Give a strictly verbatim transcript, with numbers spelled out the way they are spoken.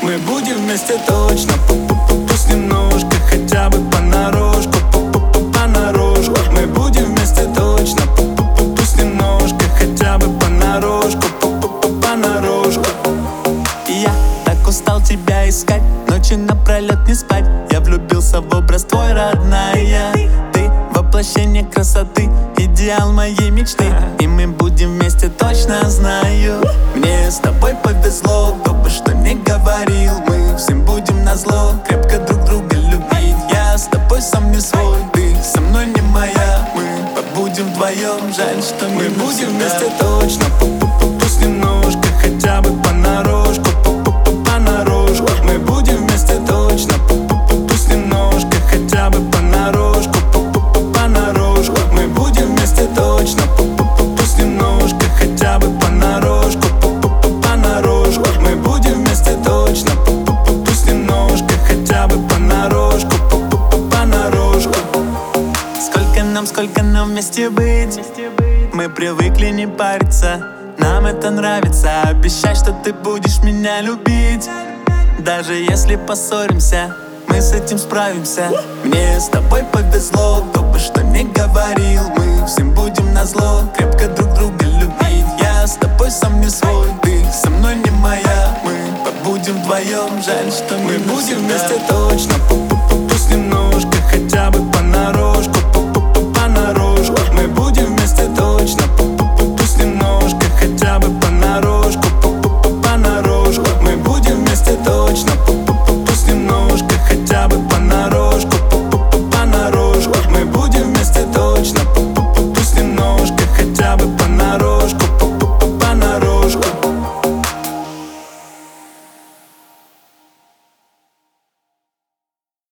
Мы будем вместе точно, пусть немножко, хотя бы понарошку, понарошку. Мы будем вместе точно, пусть немножко, хотя бы понарошку, понарошку. Я так устал тебя искать, ночи напролет не спать. Я влюбился в образ твой, родная. Ты воплощение красоты, идеал моей мечты. И мы будем вместе, точно знаю. Мне с тобой повезло, кто бы что ни говорил. Мы всем будем назло, крепко друг друга любить. Я с тобой сам не свой, ты со мной не моя. Мы побудем вдвоем, жаль, что Мы не будем навсегда. вместе точно, пусть немножко, хотя бы понарошку, понарошку. Мы будем вместе точно, пусть немножко, хотя бы понарошку, понарошку. Мы будем вместе точно, пусть немножко, хотя бы понарошку, понарошку. Мы будем вместе точно, пусть немножко, хотя бы понарошку, понарошку. Сколько нам, сколько нам вместе быть? Мы привыкли не париться, нам это нравится. Обещай, что ты будешь меня любить. Даже если поссоримся, мы с этим справимся. Мне с тобой повезло, кто бы что ни говорил. Мы всем будем назло, крепко друг друга любить. Я с тобой сам не свой, ты со мной не моя. Мы побудем вдвоем, жаль, что Мы не будем навсегда. вместе точно,